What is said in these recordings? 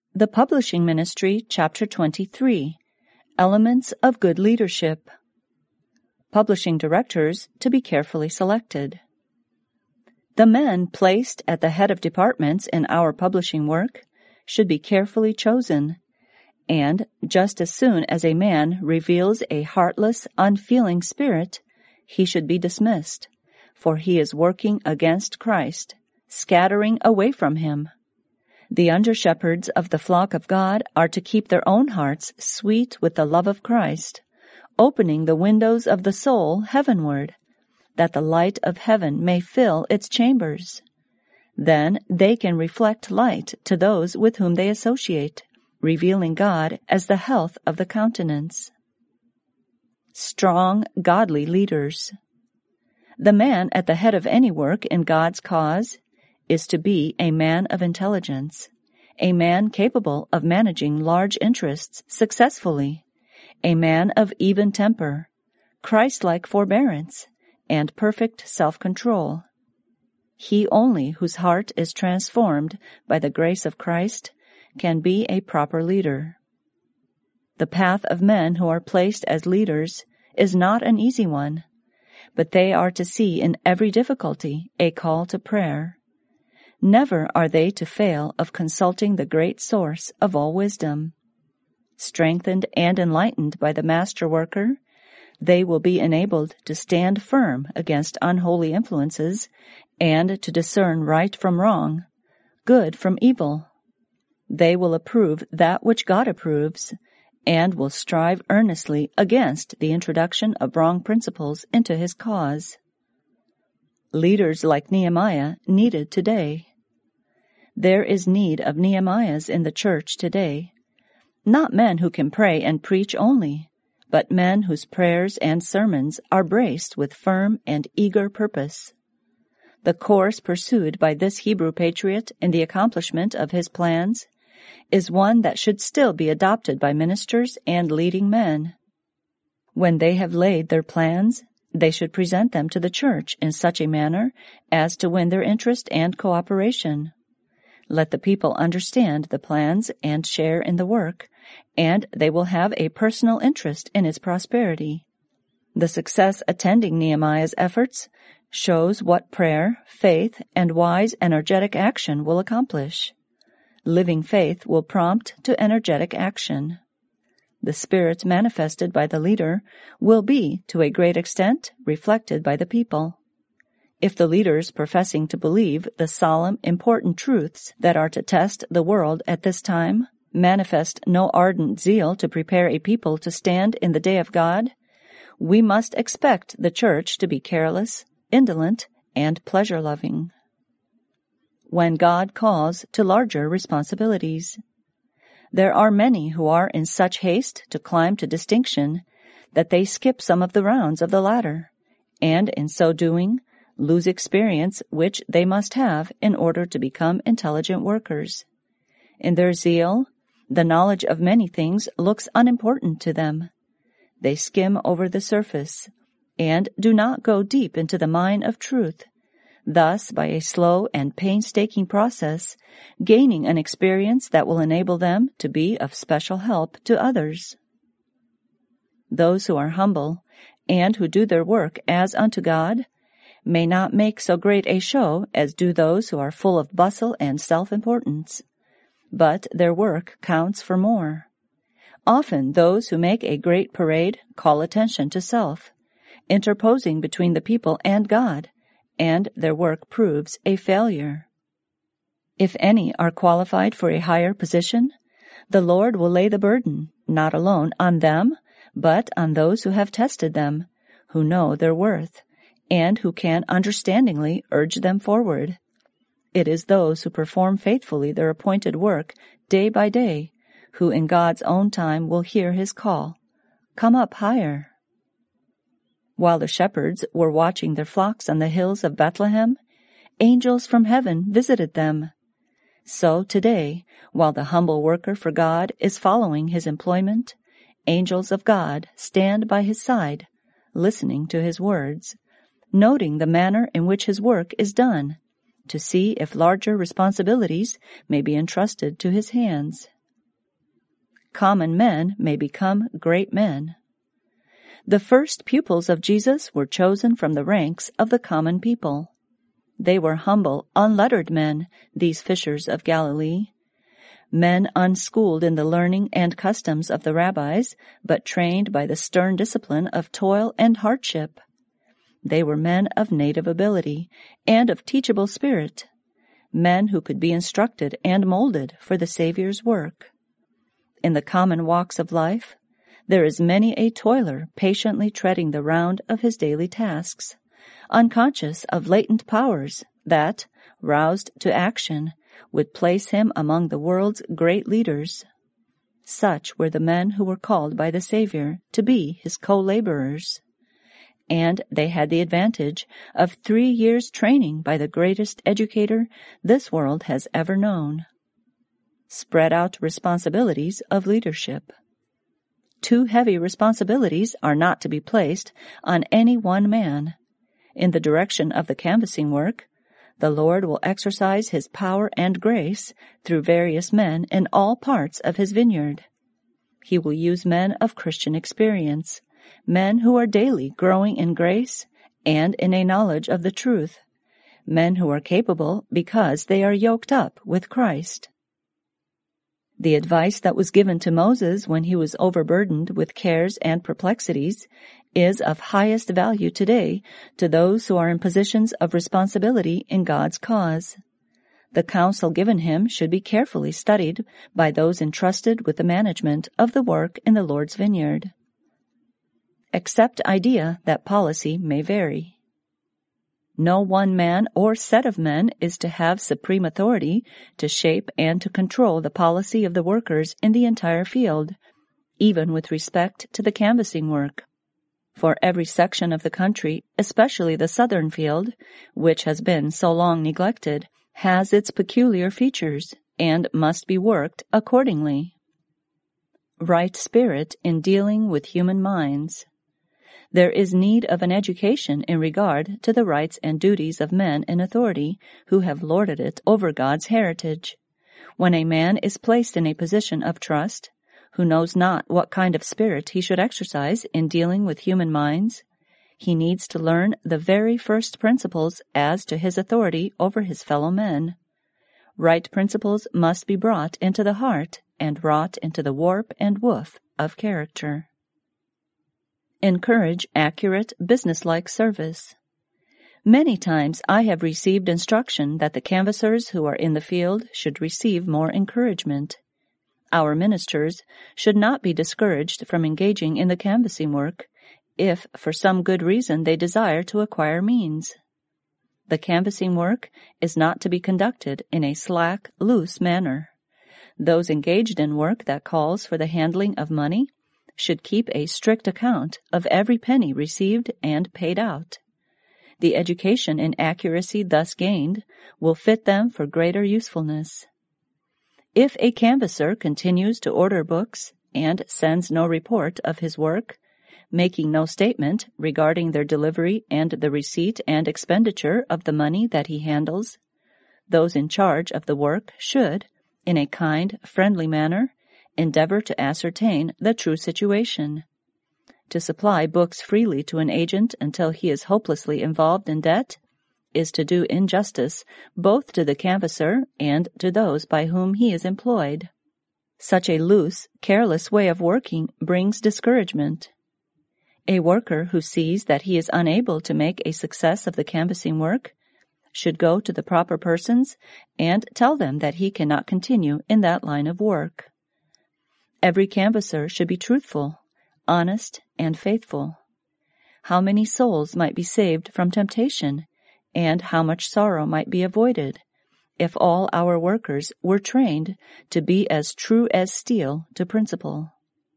The Publishing Ministry, Chapter 23, Elements of Good Leadership. Publishing Directors to be carefully selected. The men placed at the head of departments in our publishing work should be carefully chosen, and just as soon as a man reveals a heartless, unfeeling spirit, he should be dismissed, for he is working against Christ, scattering away from him. The under-shepherds of the flock of God are to keep their own hearts sweet with the love of Christ, opening the windows of the soul heavenward, that the light of heaven may fill its chambers. Then they can reflect light to those with whom they associate, revealing God as the health of the countenance. Strong, godly leaders. The man at the head of any work in God's cause is to be a man of intelligence, a man capable of managing large interests successfully, a man of even temper, Christ-like forbearance, and perfect self-control. He only whose heart is transformed by the grace of Christ can be a proper leader. The path of men who are placed as leaders is not an easy one, but they are to see in every difficulty a call to prayer. Never are they to fail of consulting the great source of all wisdom. Strengthened and enlightened by the master worker, they will be enabled to stand firm against unholy influences and to discern right from wrong, good from evil. They will approve that which God approves, and will strive earnestly against the introduction of wrong principles into his cause. Leaders like Nehemiah needed today. There is need of Nehemiahs in the church today, not men who can pray and preach only, but men whose prayers and sermons are braced with firm and eager purpose. The course pursued by this Hebrew patriot in the accomplishment of his plans is one that should still be adopted by ministers and leading men. When they have laid their plans, they should present them to the church in such a manner as to win their interest and cooperation. Let the people understand the plans and share in the work, and they will have a personal interest in its prosperity. The success attending Nehemiah's efforts shows what prayer, faith, and wise, energetic action will accomplish. Living faith will prompt to energetic action. The spirit manifested by the leader will be, to a great extent, reflected by the people. If the leaders professing to believe the solemn, important truths that are to test the world at this time manifest no ardent zeal to prepare a people to stand in the day of God, we must expect the church to be careless, indolent, and pleasure-loving. When God calls to larger responsibilities. There are many who are in such haste to climb to distinction that they skip some of the rounds of the ladder, and in so doing, lose experience which they must have in order to become intelligent workers. In their zeal, the knowledge of many things looks unimportant to them. They skim over the surface, and do not go deep into the mine of truth, thus by a slow and painstaking process, gaining an experience that will enable them to be of special help to others. Those who are humble, and who do their work as unto God, may not make so great a show as do those who are full of bustle and self-importance, but their work counts for more. Often those who make a great parade call attention to self, interposing between the people and God, and their work proves a failure. If any are qualified for a higher position, the Lord will lay the burden, not alone on them, but on those who have tested them, who know their worth, and who can understandingly urge them forward. It is those who perform faithfully their appointed work day by day, who in God's own time will hear his call, "Come up higher." While the shepherds were watching their flocks on the hills of Bethlehem, angels from heaven visited them. So today, while the humble worker for God is following his employment, angels of God stand by his side, listening to his words, noting the manner in which his work is done, to see if larger responsibilities may be entrusted to his hands. common men may become great men. The first pupils of Jesus were chosen from the ranks of the common people. They were humble, unlettered men, these fishers of Galilee, men unschooled in the learning and customs of the rabbis, but trained by the stern discipline of toil and hardship. They were men of native ability and of teachable spirit, men who could be instructed and molded for the Savior's work. In the common walks of life, there is many a toiler patiently treading the round of his daily tasks, unconscious of latent powers that, roused to action, would place him among the world's great leaders. Such were the men who were called by the Savior to be his co-laborers. And they had the advantage of 3 years' training by the greatest educator this world has ever known. Spread out responsibilities of leadership. Too heavy responsibilities are not to be placed on any one man. In the direction of the canvassing work, the Lord will exercise his power and grace through various men in all parts of his vineyard. He will use men of Christian experience, men who are daily growing in grace and in a knowledge of the truth, men who are capable because they are yoked up with Christ. The advice that was given to Moses when he was overburdened with cares and perplexities is of highest value today to those who are in positions of responsibility in God's cause. The counsel given him should be carefully studied by those entrusted with the management of the work in the Lord's vineyard. Accept idea that policy may vary. No one man or set of men is to have supreme authority to shape and to control the policy of the workers in the entire field, even with respect to the canvassing work. For every section of the country, especially the southern field, which has been so long neglected, has its peculiar features and must be worked accordingly. Right spirit in dealing with human minds. There is need of an education in regard to the rights and duties of men in authority who have lorded it over God's heritage. When a man is placed in a position of trust, who knows not what kind of spirit he should exercise in dealing with human minds, he needs to learn the very first principles as to his authority over his fellow men. Right principles must be brought into the heart and wrought into the warp and woof of character. Encourage accurate, businesslike service. Many times I have received instruction that the canvassers who are in the field should receive more encouragement. Our ministers should not be discouraged from engaging in the canvassing work if for some good reason they desire to acquire means. The canvassing work is not to be conducted in a slack, loose manner. Those engaged in work that calls for the handling of money should keep a strict account of every penny received and paid out. The education in accuracy thus gained will fit them for greater usefulness. If a canvasser continues to order books and sends no report of his work, making no statement regarding their delivery and the receipt and expenditure of the money that he handles, those in charge of the work should, in a kind, friendly manner, endeavor to ascertain the true situation. To supply books freely to an agent until he is hopelessly involved in debt is to do injustice both to the canvasser and to those by whom he is employed. Such a loose, careless way of working brings discouragement. A worker who sees that he is unable to make a success of the canvassing work should go to the proper persons and tell them that he cannot continue in that line of work. Every canvasser should be truthful, honest, and faithful. How many souls might be saved from temptation, and how much sorrow might be avoided, if all our workers were trained to be as true as steel to principle.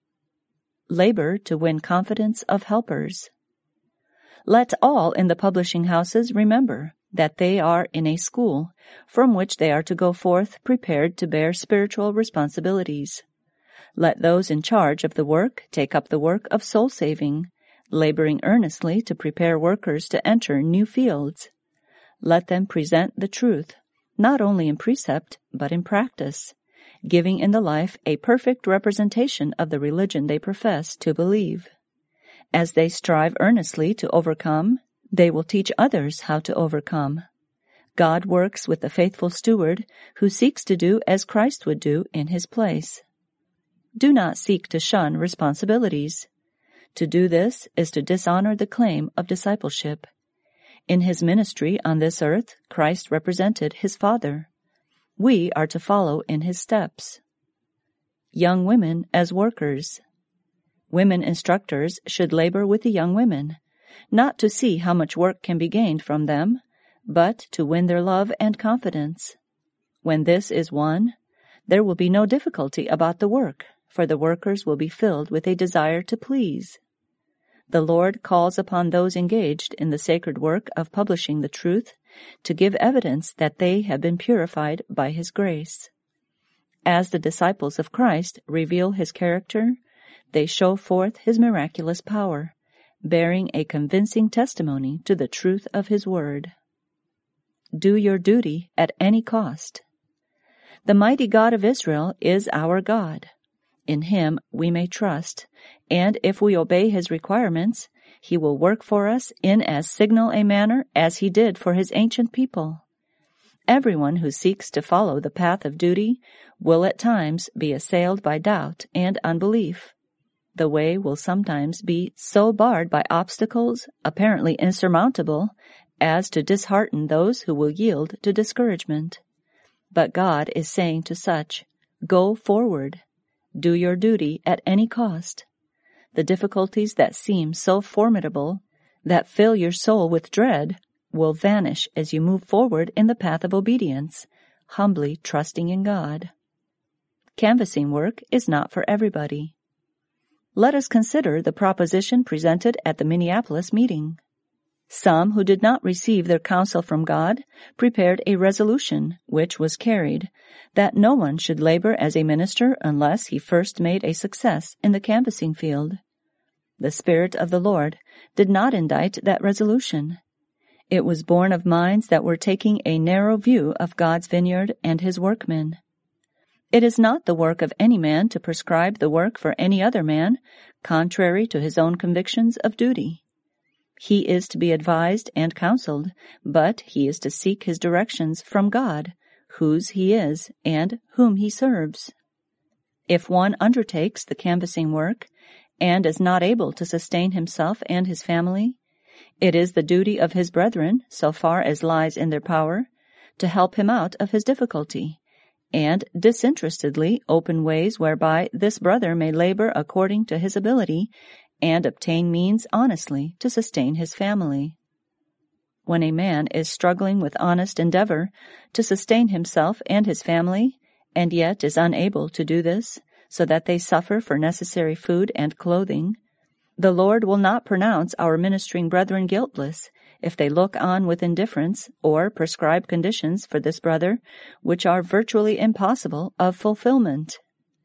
Labor to win confidence of helpers. Let all in the publishing houses remember that they are in a school from which they are to go forth prepared to bear spiritual responsibilities. Let those in charge of the work take up the work of soul-saving, laboring earnestly to prepare workers to enter new fields. Let them present the truth, not only in precept, but in practice, giving in the life a perfect representation of the religion they profess to believe. As they strive earnestly to overcome, they will teach others how to overcome. God works with the faithful steward who seeks to do as Christ would do in his place. Do not seek to shun responsibilities. To do this is to dishonor the claim of discipleship. In his ministry on this earth, Christ represented his Father. We are to follow in his steps. Young women as workers. Women instructors should labor with the young women, not to see how much work can be gained from them, but to win their love and confidence. When this is won, there will be no difficulty about the work, for the workers will be filled with a desire to please. The Lord calls upon those engaged in the sacred work of publishing the truth to give evidence that they have been purified by his grace. As the disciples of Christ reveal his character, they show forth his miraculous power, bearing a convincing testimony to the truth of his word. Do your duty at any cost. The mighty God of Israel is our God. In him we may trust, and if we obey his requirements, he will work for us in as signal a manner as he did for his ancient people. Everyone who seeks to follow the path of duty will at times be assailed by doubt and unbelief. The way will sometimes be so barred by obstacles apparently insurmountable as to dishearten those who will yield to discouragement. But God is saying to such, "Go forward. Do your duty at any cost." The difficulties that seem so formidable, that fill your soul with dread, will vanish as you move forward in the path of obedience, humbly trusting in God. Canvassing work is not for everybody. Let us consider the proposition presented at the Minneapolis meeting. Some who did not receive their counsel from God prepared a resolution, which was carried, that no one should labor as a minister unless he first made a success in the canvassing field. The Spirit of the Lord did not indite that resolution. It was born of minds that were taking a narrow view of God's vineyard and his workmen. It is not the work of any man to prescribe the work for any other man, contrary to his own convictions of duty. He is to be advised and counseled, but he is to seek his directions from God, whose he is and whom he serves. If one undertakes the canvassing work and is not able to sustain himself and his family, it is the duty of his brethren, so far as lies in their power, to help him out of his difficulty, and disinterestedly open ways whereby this brother may labor according to his ability and obtain means honestly to sustain his family. When a man is struggling with honest endeavor to sustain himself and his family, and yet is unable to do this, so that they suffer for necessary food and clothing, the Lord will not pronounce our ministering brethren guiltless if they look on with indifference or prescribe conditions for this brother which are virtually impossible of fulfillment.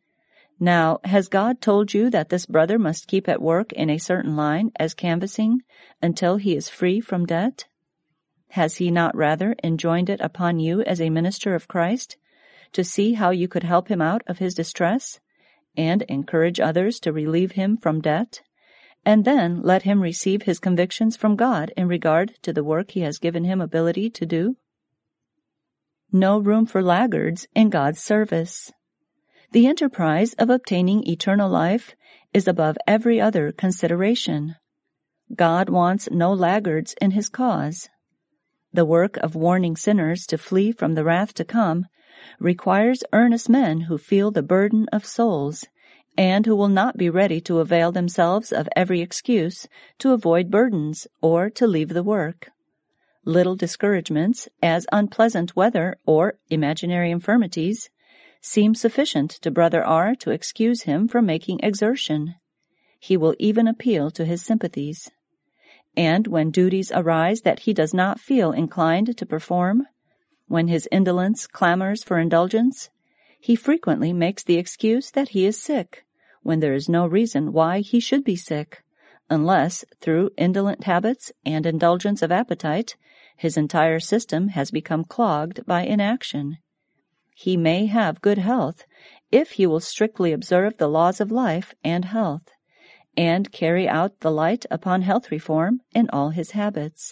Now, has God told you that this brother must keep at work in a certain line as canvassing until he is free from debt? Has he not rather enjoined it upon you as a minister of Christ to see how you could help him out of his distress and encourage others to relieve him from debt, and then let him receive his convictions from God in regard to the work he has given him ability to do? No room for laggards in God's service. The enterprise of obtaining eternal life is above every other consideration. God wants no laggards in his cause. The work of warning sinners to flee from the wrath to come requires earnest men who feel the burden of souls, and who will not be ready to avail themselves of every excuse to avoid burdens or to leave the work. Little discouragements, as unpleasant weather or imaginary infirmities, seem sufficient to Brother R. to excuse him from making exertion. He will even appeal to his sympathies. And when duties arise that he does not feel inclined to perform, when his indolence clamors for indulgence, he frequently makes the excuse that he is sick, when there is no reason why he should be sick, unless, through indolent habits and indulgence of appetite, his entire system has become clogged by inaction. he may have good health if he will strictly observe the laws of life and health, and carry out the light upon health reform in all his habits.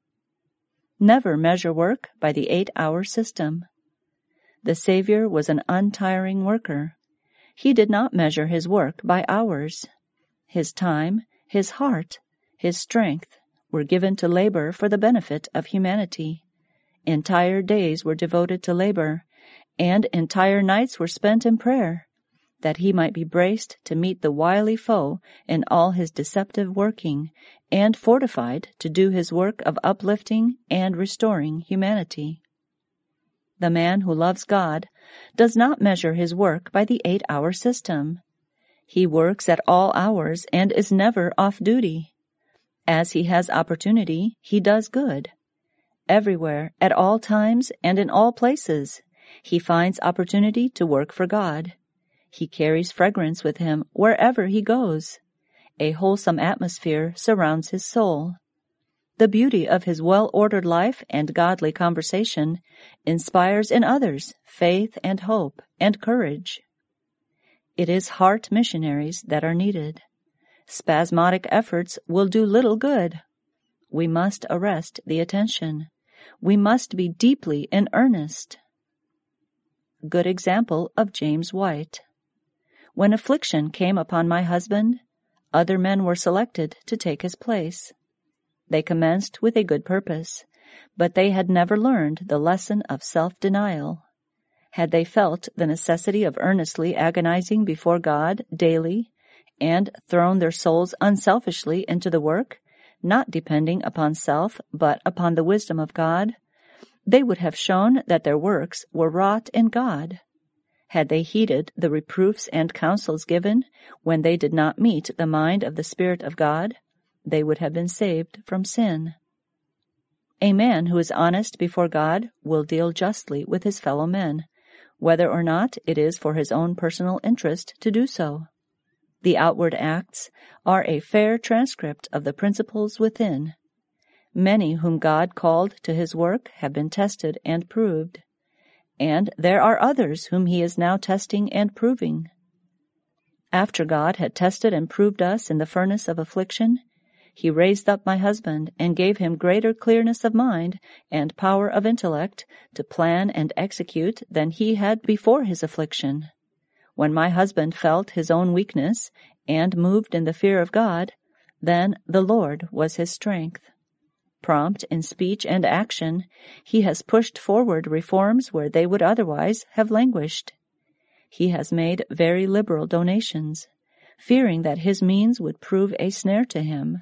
Never measure work by the 8-hour system. The Savior was an untiring worker. He did not measure his work by hours. His time, his heart, his strength were given to labor for the benefit of humanity. Entire days were devoted to labor, and entire nights were spent in prayer, that he might be braced to meet the wily foe in all his deceptive working, and fortified to do his work of uplifting and restoring humanity. The man who loves God does not measure his work by the 8-hour system. He works at all hours and is never off duty. As he has opportunity, he does good. Everywhere, at all times, and in all places, he finds opportunity to work for God. He carries fragrance with him wherever he goes. A wholesome atmosphere surrounds his soul. The beauty of his well-ordered life and godly conversation inspires in others faith and hope and courage. It is heart missionaries that are needed. Spasmodic efforts will do little good. We must arrest the attention. We must be deeply in earnest. Good example of James White. When affliction came upon my husband, other men were selected to take his place. They commenced with a good purpose, but they had never learned the lesson of self-denial. Had they felt the necessity of earnestly agonizing before God daily, and thrown their souls unselfishly into the work, not depending upon self, but upon the wisdom of God, they would have shown that their works were wrought in God. Had they heeded the reproofs and counsels given when they did not meet the mind of the Spirit of God, they would have been saved from sin. A man who is honest before God will deal justly with his fellow men, whether or not it is for his own personal interest to do so. The outward acts are a fair transcript of the principles within. Many whom God called to his work have been tested and proved, and there are others whom he is now testing and proving. After God had tested and proved us in the furnace of affliction, he raised up my husband and gave him greater clearness of mind and power of intellect to plan and execute than he had before his affliction. When my husband felt his own weakness and moved in the fear of God, then the Lord was his strength. Prompt in speech and action, he has pushed forward reforms where they would otherwise have languished. He has made very liberal donations, fearing that his means would prove a snare to him.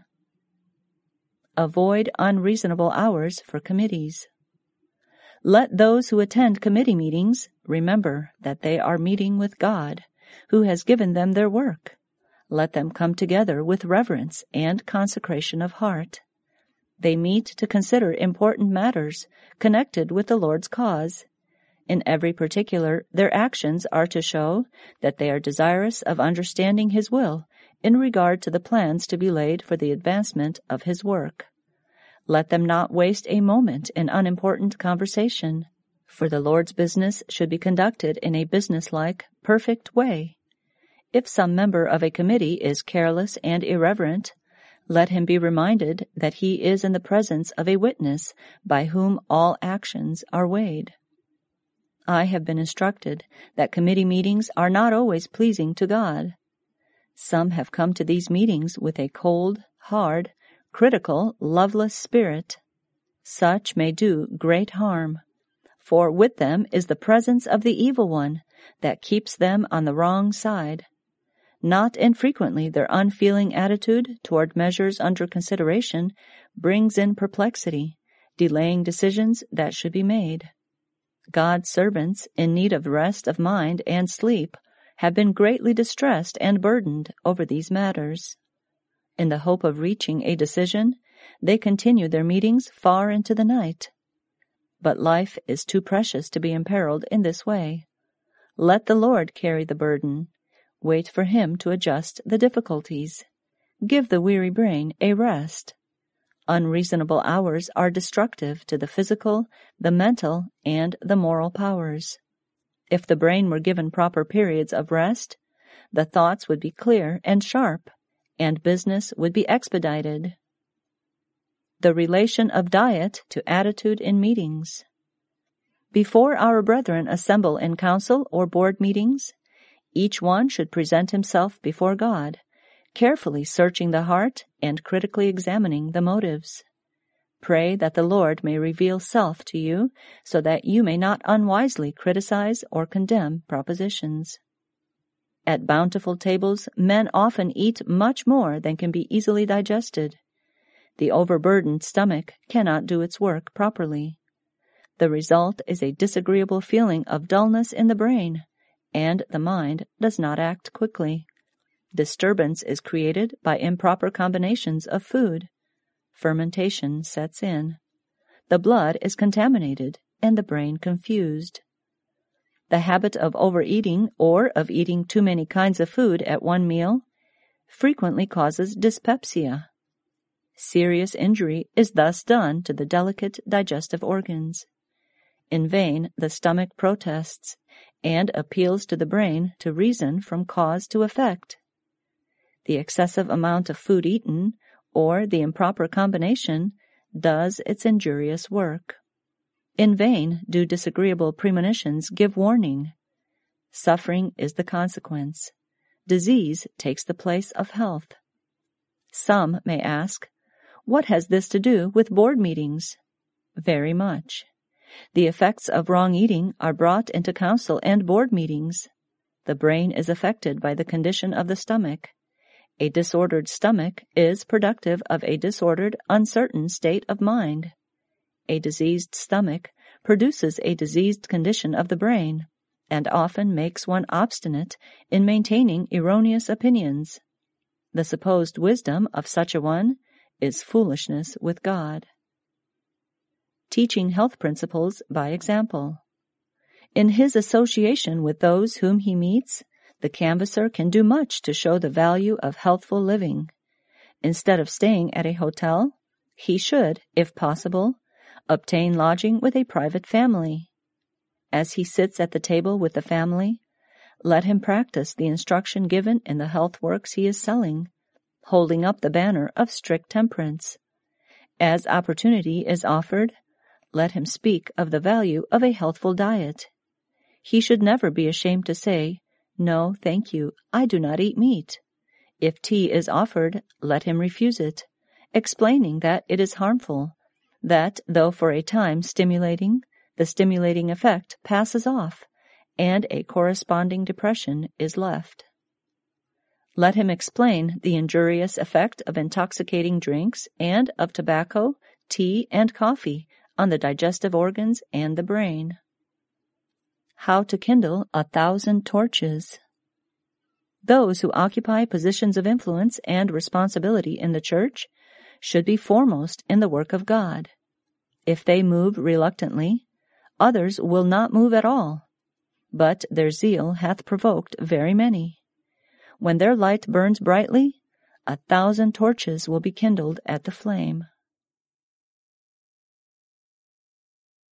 Avoid unreasonable hours for committees. Let those who attend committee meetings remember that they are meeting with God, who has given them their work. Let them come together with reverence and consecration of heart. They meet to consider important matters connected with the Lord's cause. In every particular, their actions are to show that they are desirous of understanding His will in regard to the plans to be laid for the advancement of His work. Let them not waste a moment in unimportant conversation, for the Lord's business should be conducted in a businesslike, perfect way. If some member of a committee is careless and irreverent, let him be reminded that he is in the presence of a witness by whom all actions are weighed. I have been instructed that committee meetings are not always pleasing to God. Some have come to these meetings with a cold, hard, critical, loveless spirit. Such may do great harm, for with them is the presence of the evil one that keeps them on the wrong side. Not infrequently their unfeeling attitude toward measures under consideration brings in perplexity, delaying decisions that should be made. God's servants, in need of rest of mind and sleep, have been greatly distressed and burdened over these matters. In the hope of reaching a decision, they continue their meetings far into the night. But life is too precious to be imperiled in this way. Let the Lord carry the burden. Wait for Him to adjust the difficulties. Give the weary brain a rest. Unreasonable hours are destructive to the physical, the mental, and the moral powers. If the brain were given proper periods of rest, the thoughts would be clear and sharp, and business would be expedited. The relation of diet to attitude in meetings. Before our brethren assemble in council or board meetings, each one should present himself before God, carefully searching the heart and critically examining the motives. Pray that the Lord may reveal self to you, so that you may not unwisely criticize or condemn propositions. At bountiful tables, men often eat much more than can be easily digested. The overburdened stomach cannot do its work properly. The result is a disagreeable feeling of dullness in the brain, and the mind does not act quickly. Disturbance is created by improper combinations of food. Fermentation sets in. The blood is contaminated and the brain confused. The habit of overeating or of eating too many kinds of food at one meal frequently causes dyspepsia. Serious injury is thus done to the delicate digestive organs. In vain the stomach protests and appeals to the brain to reason from cause to effect. The excessive amount of food eaten, or the improper combination, does its injurious work. In vain do disagreeable premonitions give warning. Suffering is the consequence. Disease takes the place of health. Some may ask, what has this to do with board meetings? Very much. The effects of wrong eating are brought into council and board meetings. The brain is affected by the condition of the stomach. A disordered stomach is productive of a disordered, uncertain state of mind. A diseased stomach produces a diseased condition of the brain, and often makes one obstinate in maintaining erroneous opinions. The supposed wisdom of such a one is foolishness with God. Teaching health principles by example. In his association with those whom he meets, the canvasser can do much to show the value of healthful living. Instead of staying at a hotel, he should, if possible, obtain lodging with a private family. As he sits at the table with the family, let him practice the instruction given in the health works he is selling, holding up the banner of strict temperance. As opportunity is offered, let him speak of the value of a healthful diet. He should never be ashamed to say, "No, thank you, I do not eat meat." If tea is offered, let him refuse it, explaining that it is harmful, that though for a time stimulating, the stimulating effect passes off, and a corresponding depression is left. Let him explain the injurious effect of intoxicating drinks and of tobacco, tea, and coffee on the digestive organs and the brain. How to kindle 1,000 torches. Those who occupy positions of influence and responsibility in the church should be foremost in the work of God. If they move reluctantly, others will not move at all, but their zeal hath provoked very many. When their light burns brightly, 1,000 torches will be kindled at the flame.